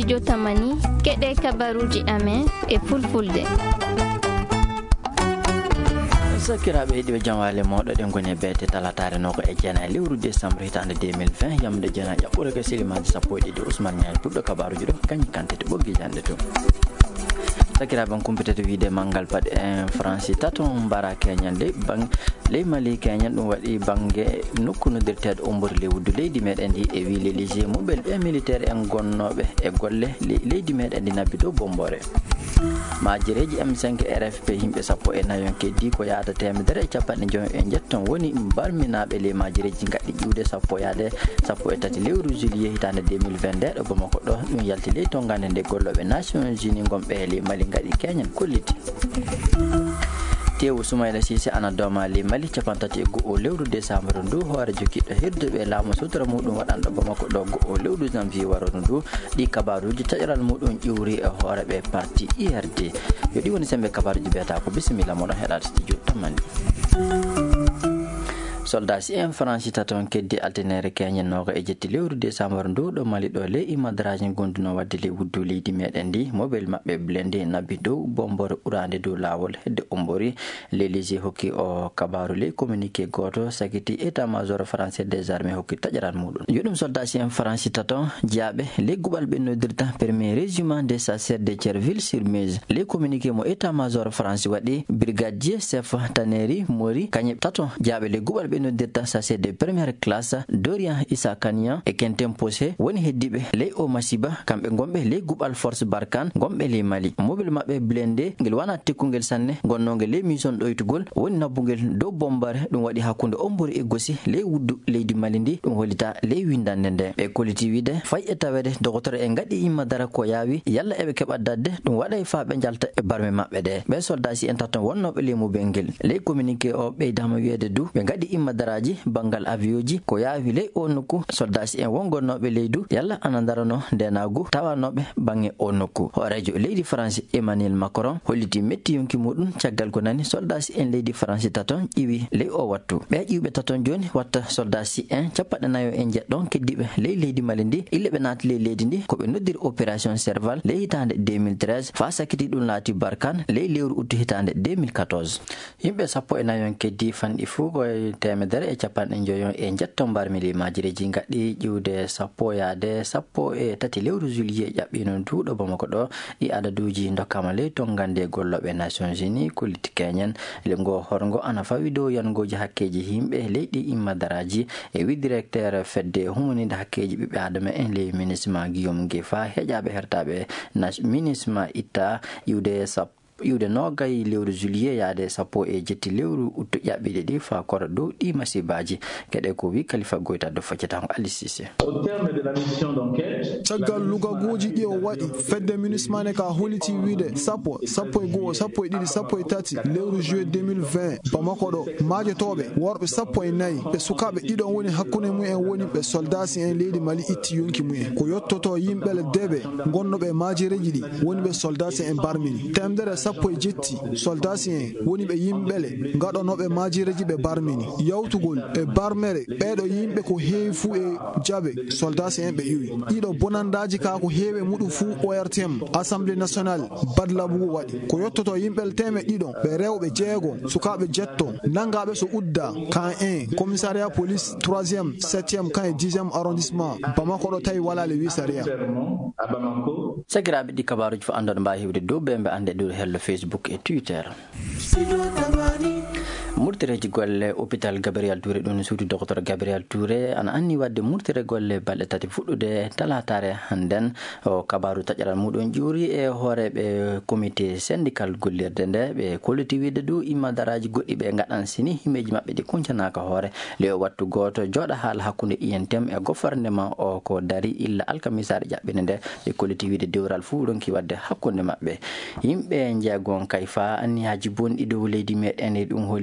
studio Tamani keɗe kabaruji amen e fulfulde. Sakiraɓe heeɗiɓe jamwale mawɗo ɗen goni e beete talatare noko e jeenayi lewru décembre hitande 2020 yamde jeenayi ƴaɓɓude ko silimaji sappo e ɗiɗi Ousmane Niaye ɓurɗo kabaruji ɗo kañum kantete ɓoggi jande to sakiraɓe kumpitete wiide manggal paɗe en franci taton mbara keñande ley mali keñan ɗum waɗi banggue nokku nodirteɗo ombori lewdu leydi meɗen ndi e wi l'élige muɓel ɓe militaire en gonnoɓe e golle leydi meɗen ndi nabbi dow bombore majireji M5 RFP yimɓe sappo e nayon keddi ko yaada temedere e capanɗe joyi e jetton woni balminaɓe le majireji gaɗɗi ƴiwde sappo e tati lewru juillet hitande 2022 ɗo Bamako ɗo ɗum yalti ley tongande nde golloɓe Nations Unies gonɓe e le Mali gaɗi keñan kolliti tewu Soumaïla Cissé ana dooma le Mali capantati e go'o lewru décembre ndu hoore jogiɗɗo hirduɓe laamu sutora muɗum waɗanɗo Bamako ɗo go'o lewru janvier warono ndu ɗi kabaruji taƴral muɗum ƴiwri e hoore ɓe parti IRD yo ɗi woni sembe kabaruji biyata ko bisimilla moɗon heɗade studio Tamani. Soldat en franci taton keddi altenere keñen noko e jetti lewru décembre ndu ɗo Mali ɗo le imadraji gonduno wadde le wuddu leydi meɗen ndi mobile mabɓe blende nabbi dow bombore ɓurande dow lawol hedde ombori l'élige hokki o kabaru le communiqué goto sakiti état major français des armées hokki taƴaran muɗum yoɗum soldat en franci taton jeyaɓe le guɓal ɓe nodirta premier régiment des chasseurs de Thierville sur Meuse le communiqué mo état major français waɗi brigadier chef Taneri Mori kañe taton jeyaɓe le guɓal ɓe nodirta chassé de première classe Dorian Issa Kanian e Quentin Possé woni heddiɓe ley o masiba kamɓe gomɓe ley guɓal force Barkhane gomɓe ley Mali mobile mabɓe blende ngel wana tekkugel sanne gonnogel ley mission ɗoytugol woni nabbugel dow bombare ɗum waɗi hakkude ombori e gosi ley wuddu leydi Mali ndi ɗum hollita ley windande nde ɓe kolliti wiide fay e tawede docteur en gaɗi imma dara ko yaawi yalla eɓe keɓa dadde ɗum waɗay fa ɓe jalta e barme mabɓe ɗe ɓe soldat en taton wonnoɓe ley mobengel ley communiqué o ɓeydama wiide du ɓe gaɗi imma daraji bangal avioji ko yaawi ley o nokku soldat en wongonnoɓe leydu yalla ana darano ndenagu tawanoɓe bange o nokku horejo leydi France Emmanuel Macron holliti metti yonki muɗum caggal ko nani soldat en leydi France taton ƴiwi ley o wattu ɓe ƴiwɓe taton joni watta soldat en capanɗe nayo en jeɗɗon keddiɓe ley leydi Mali ndi ille ɓe naati ley leydi ndi koɓe noddiri opération Serval ley hitande 2013 fa sakiti ɗum laati Barkhane ley lewru août hitande 2014 yimɓe sappo e nayon keddi fanɗi fuu koye temedere e capanɗe joyon e jetton mbarmi le majireji gaɗɗi ƴiwde sappo e tati lewru juillet ƴaɓɓino duuɗo Bamako ɗo ɗi adaduji dokkama ley tongande golloɓe Nations Unies kolliti keñen le ngo horgo ana fawi dow yangoji hakkeji yimɓe leyɗi imma daraji e wi directeur fedde humanide hakkeji ɓiɓɓe adama en ley ministre Guillaume Gefa heƴaɓe hertaɓe ministre itta ƴiwde nogay lewru juillet yaade sappo e jetti lewru août ƴaɓɓiɗe ɗi fa kora dow ɗi masibaji keɗe ko wi Khalifa Goïta do faccatango Ali Cissé caggal lugagoji ɗi o waɗi fedde ministre mane ka holliti wiide sappo e goho sappo e ɗiɗi sappo e tati lewru juillet 2020 Bamako ɗo majetoɓe worɓe sappo e nayyi ɓe sukaɓe ɗiɗon woni hakkude mumen woni ɓe soldat en leydi Mali itti yonki mumen ko yottoto yimɓele deɓe gonnoɓe majireji ɗi woni ɓe soldat en barmini temdere sappo e jetti soldat en woni ɓe yimɓele gaɗonoɓe majireji ɓe barmini yawtugol e barmere ɓeɗo yimɓe ko heewi fuu e jaɓe soldat en ɓe iwi ɗiɗo bonandaji ka ko heewi muɗum fuu ORTM assemblée nationale badlaɓugo waɗi ko yottoto yimɓel teme ɗiɗon ɓe rewɓe jeego sukaɓe jetto nangaɓe so udda kan 1 commissariat police 3e 7e kan e 10e arrondissement Bamako ɗo tawi wala le wisaria sakiraɓe ɗi kabaruji fo andoɗo mbawi hewde dow ɓe ande dow hello Facebook et Twitter murtireji golle hôpital Gabriel Touré ɗum suudu docteur Gabriel Touré ana anni wadde murtire golle balɗe tati fuɗɗude talatare hannden o kabaru taƴaral muɗum ƴuuri e hooreɓe comité syndical gollirde nde ɓe kolliti wiide du imma daraji goɗɗi ɓe gaɗan sini himmeji mabɓe ɗi kuncanaka hoore le o wattu goto jooɗa haala hakkude INTM e gouvernement o ko dari illa alkamisare ƴaɓɓine nde ɓe kolliti wiide dewral fuu ɗonki wadde hakkude mabɓe yimɓe jeegon kay fa anniyaji bonɗi dow leydi meɗen e ɗum hollita ley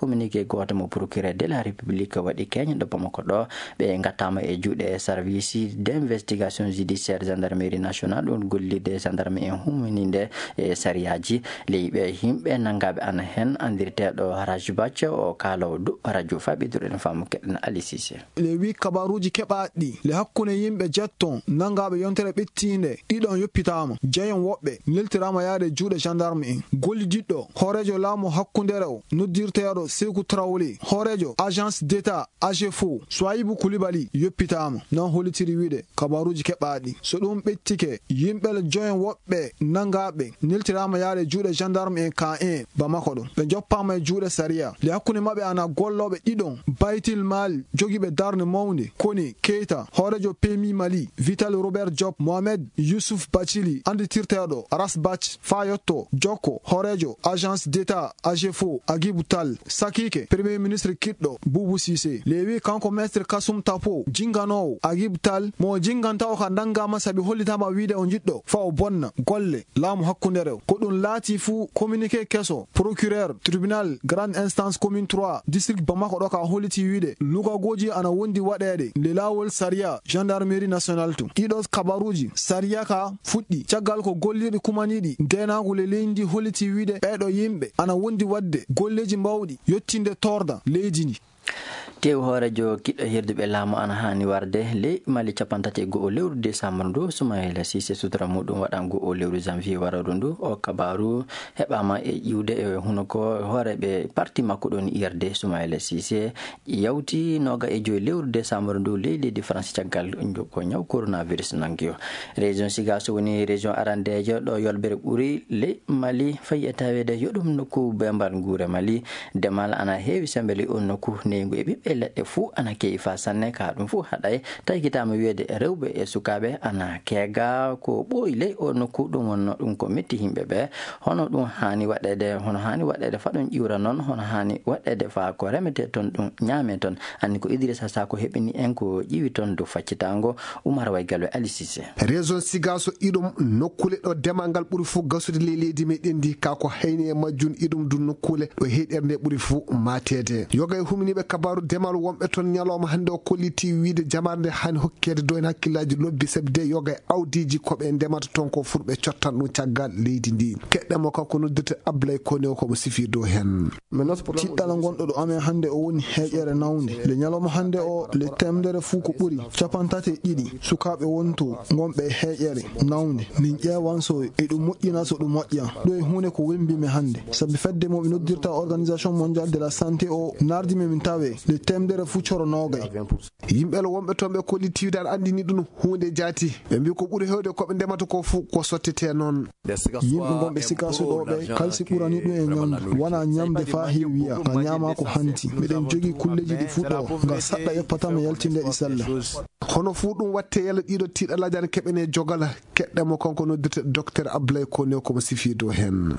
communiqué goto mo procureur de la république wadi Kenya do Bamako do be ngatama e juude service d'investigation judiciaire gendarmerie nationale on gollide gendarmerie humaninde e sariyaji leybe himbe nangabe ana hen andirte do haraju bacce o kalo du radio fabidur en famu kedna alisise le wi kabaruji kebaadi le hakkune yimbe jetton nangabe yontere bettinde didon yoppitama jayon wobbe neltirama yaade juude gendarme en gollididdo horejo lamo hakkundere noddirteedo Sekou Traoré horejo agence d'état AGFO Soaibou Koulibaly yoppitama non holitiri wide kabaruji kebaadi so dum bettike yimbel joyen wobbe nangabe neltirama yaade juude gendarme en ka en Bamako do be joppama juude saria le hakkune mabbe ana gollobe didon baytil mal jogibe darne mawnde koni Keita horejo Pemi Mali Vital Robert Job Mohamed Youssouf Bachili anditirteedo Aras Bach Fayotto Joko horejo agence d'état AGFO Agibou Tal Sakike premier ministre Kiddo Boubou Cissé lewi kanko maître Kasum Tapo jingano Agibou Tal mo jinganta o kandanga masabi hollitama wiide on jiddo fa o bonna golle laamu hakkundere ko dun laati fu communiqué keso procureur tribunal grande instance commune 3 district Bamako do ka holliti wiide luga goji ana wondi wadede le lawol saria gendarmerie nationale to idos kabaruji saria ka fuddi tiagal ko golliri kumanidi denago le lendi holliti wiide bedo yimbe ana wondi wadde golleji mbawdi yottinde torda leedini tew horejo kiddo hirduɓe laamu ana hani warde le mali capantate go lewru décembre ndu Soumaïla Cissé sutra mudum waɗan go lewru janvier wararu ndu o kabaru heɓama e ƴiwde e hunoko horeɓe parti makko ɗon IRD Soumaïla Cissé yawti noga e joyi lewru décembre ndu leydi France caggal ko ñaw coronavirus nangio région Sigasso woni région arandejo ɗo yolbere ɓuuri le mali fayi e tawede yoɗum nokku bembal guure mali demal ana heewi sembeli on nokku nengu e ɓiɓɓe leɗɗe fuu ana keewi fa sanne ka ɗum fuu haɗay taykitama wiide rewɓe e sukaɓe ana keega ko ɓooyi ley o nokku ɗum wonno ɗum ko metti himɓe ɓe hono ɗum hani waɗede fa ɗum ƴiwra noon hono hani waɗede fa ko remete toon ɗum ñaame toon anni ko Idrissa Sako heɓini en ko ƴiwi toon dow faccitango Oumar Waygallo Ali Cissé région Sigasso iɗum nokkule ɗo demal ngal ɓuuri fuu gasude leydi meɗen ndi kako hayni e majjun iɗum du nokkule ɗo heeɗere nde ɓuuri fuu matede yoga e huminiɓe kabaru demal wonɓe toon ñalawma hande o kolliti wiide jamarde hani hokkede do en hakkillaji lobbi sabde yoga e awdiji koɓe ndemata toon ko furɓe cottan ɗum caggal leydi ndi keɗɗemo kanko noddete Ablaye Kone komo sifi dow hen tiɗɗala gonɗo ɗo amen hande o woni heƴere nawde le ñalawma hande o le temdere fuu ko ɓuuri capantate ɗiɗi sukaɓe wonto gonɓe heƴere nawde min ƴewan so e ɗum moƴƴina so ɗum moƴƴa ɗo e hunde ko wembimi hande sabi fedde moɓe noddirta organisation mondiale de la santé o nardimi min tawe le temdere fu coro nogay yimɓe wonɓe toon ɓe kollitiwde aɗa andini ɗum hunde jaati ɓe mbi ko ɓuuri hewde koɓe ndemata ko fu ko sottete noon yimɓe gonɓe Sigasso ɗo ɓe kalsi ɓurani ɗum e ñamdu wona ñamde fa heewiya nga ñama ko hanti miɗen jogui kulleji ɗi fu ɗo nga saɗɗa yeppatama yaltinde ɗi sella hono fu ɗum watte yalla ɗiɗo tiiɗalaji ana keɓene jogala keɗɗemo kanko noddete docteur Ablaye Kone komo sifi dow hen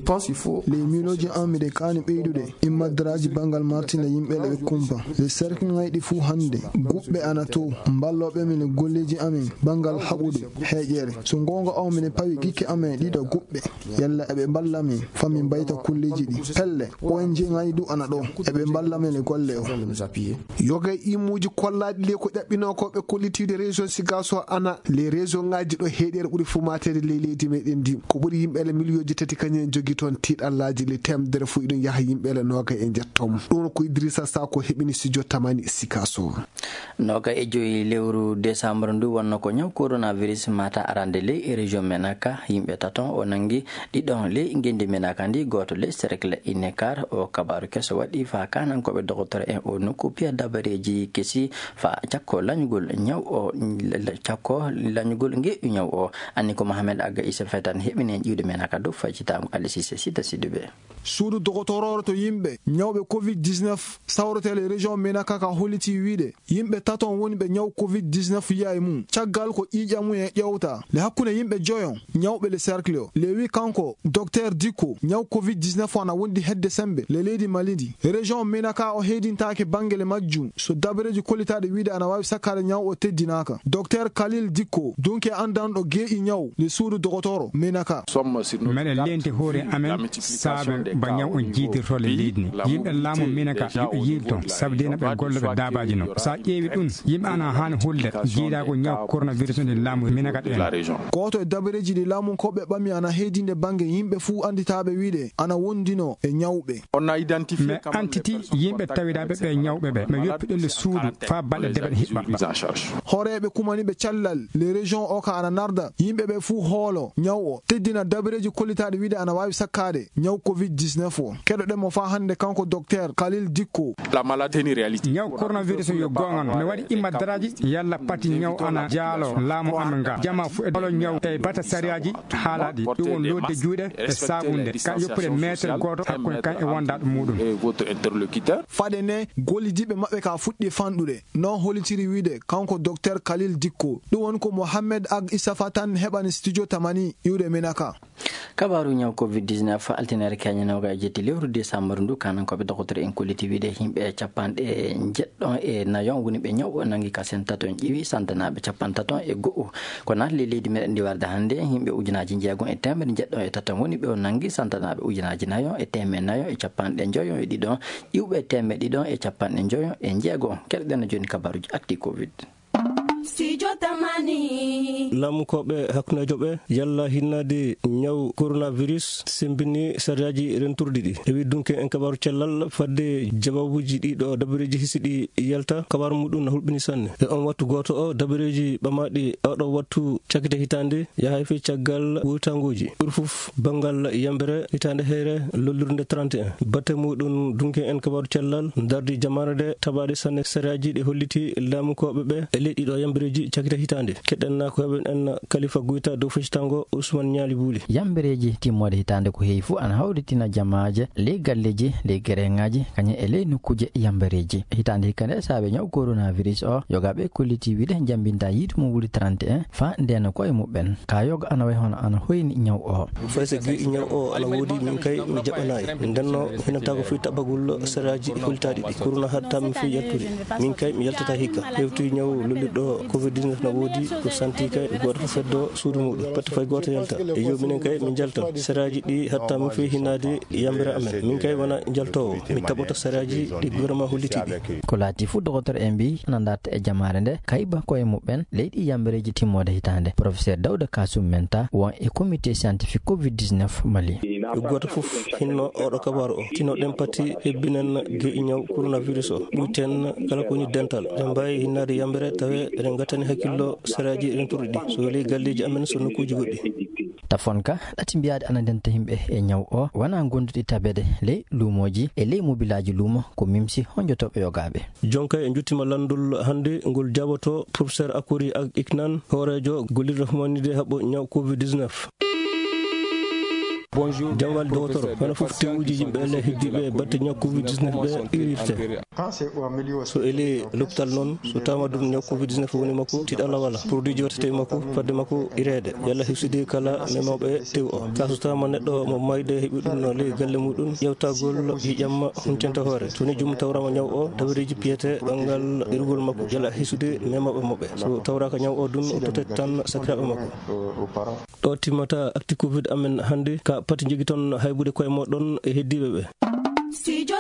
les miloji an miɗe kani ɓeydude immaddaraji bangal martinde yimɓe leɓe kumpa le cercle ngayɗi fuu hande guɓɓe ana to mballoɓe min golleji amen bangal haɓude heƴere so gonga aw mine pawi gikke amen ɗiɗo guɓɓe yalla eɓe ballamin famin bayta kulleji ɗi pelle ONG ngaydu ana ɗo eɓe ballamin e golle o yoga e imuji kollaɗi le ko ƴaɓɓino ko ɓe kollitiwde région Sigasso ana les région ngaji ɗo heeɗere ɓuuri fu matede le leydi meɗen ndi ko ɓuuri yimɓele millioji tati kañum jogui toon tiiɗallaji le temdere fu iɗum yaaha yimɓele noga e jettom ɗum ko Idrissa Sako heɓini studio tamani Sigasso noga e joyi lewru décembre ndu wonno ko ñaw coronavirus mata arande ley e région Menaka yimɓe taton o nangi ɗiɗon ley gendi Menaka ndi goto ley cercle Inekar o kabaru keso waɗi fa kanankoɓe docteur en o nokku piya dabareji kesi fa cakko lañugol ñaw o cakko lañugol ngeƴƴu ñaw o anni ko Mohamed Aga Issa Fetan heɓini en ƴiwde Menaka dow faccitango Alice Cissé sida siduɓe suudu dogotorore to yimɓe ñawɓe covid-19 sawretele région région menaka ka holiti wiide yimɓe taton woni ɓe ñaw covid-19 yaye mum caggal ko ƴiƴa mum e ƴewta le hakkunde yimɓe joyon ñawɓe le cercle o le wi kanko docteur Dicko ñaw covid-19 ana wondi hedde sembe le leydi malidi région menaka o heedintake bangele majjum so dabareji kolitaɗe wiide ana wawi sakkade ñaw o teddinaka docteur Khalil Dicko dunke andanɗo geeƴi ñaw le suudu dogotoro menaka meɗen lenti hoore amen saabe ba ñaw on jiidirtole leydi ni yimɓe laamu menaka yoɓe yiilton sabu dena ɓe golloɓe dabaji no sa ƴeewi ɗum yimɓe ana hani hulde jiiɗago ñaw coronavirus nde laamu menaka ɗen goto e dabareji ɗi laamu koɓe ɓami ana heedinde bange yimɓe fuu anditaɓe wiide ana wondino e ñawɓe mi antiti yimɓe tawiɗaɓe ɓe ñawɓe ɓe mi yoppiɗolle suudu fa balɗe deɓeɗe hiɓɓaɓɓa horeɓe kumaniɓe callal les régions o ka ana narda yimɓeɓe fuu hoolo ñaw o teddina dabareji kollitaɗe wiide ana wawi sakkade ñaw covid-19 o keɗoɗemo fa hande kanko docteur Khalil Dicko ñaw coronavirus yo gongano mi waɗi immaddaraji yalla pati ñaw ana jaalo laamu amen nga jama fu e dolo ñaw e bata sariyaji haalaɗi ɗum won lodde juuɗe e sabunde ka yoppude métre goto hakkude kan e wondaɗo muɗum faɗe ne gollidiɓe maɓɓe ka fuɗɗi fanɗude non holitiri wiide kanko docteur Khalil Dicko ɗum woni ko Mohamed Ag Isafa tan heɓani studio tamani iwde menaka kabaru ñaw covid-19 altinere keñanoga e jetti lewru décembre ndu kanan koɓe dogotere en kolliti wiide yimɓe capanɗe jeɗɗon e nayon woni ɓe ñaw o nangi ka sen taton ƴiwi santanaɓe capantaton e go'o ko natli leydi meɗen ndi warde hannde yimɓe ujunaji jeegom e temedde jeɗɗon e taton woni ɓe o nangi santanaɓe ujunaji nayon e temed nayon e capanɗe joyon e ɗiɗon iwɓe temed ɗiɗon e capanɗe joyon e jeegom keɗoɗen joni kabaruji acti covid studio tamani lamukoɓe hakkunejo ɓe yalla hinnade ñaw coronavirus sembini sariyaji renturɗi ɗi e wi dunke en kabaru cellal fadde jababuji ɗiɗo dabareji hisiɗi yalta kabaru muɗum na hulɓini sanne e on wattu goto o dabareji ɓamaɗi oɗo wattu cakkite hitande yahay fe caggal wutangoji ɓuuri foof bangal yambere hitande heere lollirde 31 batte muɗum dunke en kabaru cellal dardi jamare de tabaɗe sanne sariyaji ɗi holliti lamukoɓe ɓe e leyɗi ɗo yambereji cakkita hitande keɗɗenna ko heɓen en Khalifa Goita dow feccitango Ousmane Ñaali Buuli yambereji timmode hitande ko heewi fuu ana hawritina jamaje ley galleji ley gereŋaji kañum e ley nokkuje yambereji hitande hikkande saabe ñaw coronavirus o yogaɓe kolliti wiide jambinta yiitu mum wuli 31 fa ndeno koye muɓɓen ka yoga ana way hono ana hoyni ñaw o fayso gi ñaw o ana woodi min kay mi jaɓanayi ndenno hinata ko fi tabagol saraji hultaɗi ɗi corona hatta min fi yaltude min kay mi yaltata hikka hewtuy ñaw lollirɗo covid-19 na woodi ko santi kay goto fof feddo suudu muɗum patte fay goto yalta e yo minen kay min jalta saraji ɗi hatta min fi hinade yambere amen min kay wona jaltowo mi taɓoto saraji ɗi gouvernement hollitiɗi ko laati fu docteur en mbi nandarta e jamare nde kayba koye muɓɓen leyɗi yambereji timmode hitande professeur Dawda Kasum Menta won e comité scientifique covid-19 Mali goto fof hinno oɗo kabaru o tinoɗen pati hebbinen geƴi ñaw coronavirus o ɓuyten kala koni dental en mbawi hinnade yambere tawe eɗen gattani hakkillo saraji renturɗi ɗi so ley galleji amen so nokkuji goɗɗi tafonka ɗati mbiyade ana denta yimɓe e ñaw o wona gonduɗi tabede ley luumoji e ley mobilaji luumo ko mimsi honjotoɓe yogaɓe jonka e juttima landol hande ngol jaboto professeur Akori ak Iknan hoorejo gollirɗo humanide haɓɓo ñaw covid-19 jangwal docteur hono fof tewuji yimɓe ele heddiɓe batte ñaw covid-19 ɓe irirte so ele l'hôpital noon so tawma ɗum ñaw covid-19 woni makko tiɗala wala produit ji wattete makko fadde makko irede yalla hewsidi kala memawɓe tew o ka so tawma neɗɗo mo mayde heeɓi ɗum no ley galle muɗum yewtagol hiƴamma huntenta hoore soni jumum tawrama ñaw o dabareji piyete ɓangal ɗerugol makko yalla hewsude memawɓe moɓɓe so tawraka ñaw o dun o totet tan sakiraɓe makko ɗo timmata acti covid amen hande ka pati jogui toon haybude koye moɗon e heddiɓe ɓe studio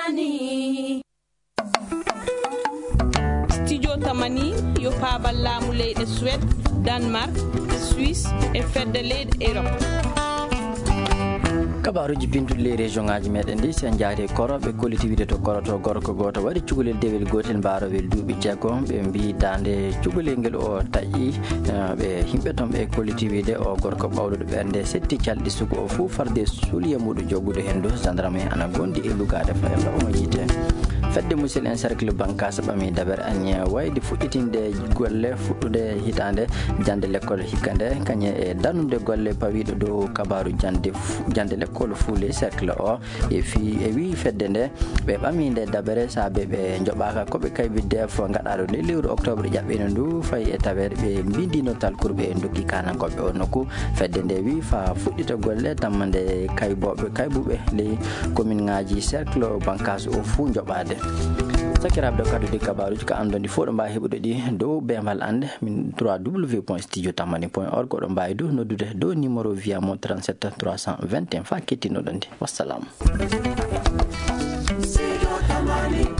tamani yo paabal laamu leyɗe Suède Danemark Suisse e fedde leyɗe Europe kabaruji binduɗe ley région ngaji meɗen ɗi sen jaari koro ɓe kolliti wiide to koroto gorko goto waɗi cukalel dewel gotel mbarowel duuɓi jeegom ɓe mbi dande cukalel ngel o taƴi ɓe yimɓe toon ɓe kolliti wiide o gorko ɓawluɗo ɓernde setti calɗi sugo o fuu farde suuliya muɗum joggude hen do gendarme ana gondi e lugade fayalla omo yiite fedde musil en cercle bankas bami daber anye waydi fudditinde golle fuddude hitande jande l'école hikande kanye e danude golle pawido do kabaru jande l'école fuule cercle o e wi fedde nde be baminde dabere sabe be njobaka ko be kaybide fo ngadado le lewru octobre jabbeno ndu fay e tawere be bindino talkurbe ndokki kanan ko be onoko fedde nde wi fa fuddita golle tamande kaybube le commune ngaji cercle bankas o fu njobade sakirabdo kadu de kabaruji ka andoni fo do mba hebude di do bemal ande min www.studiotamani.org ko do mba do noddude do numéro via mo 37 321 fa kettino donde wassalam.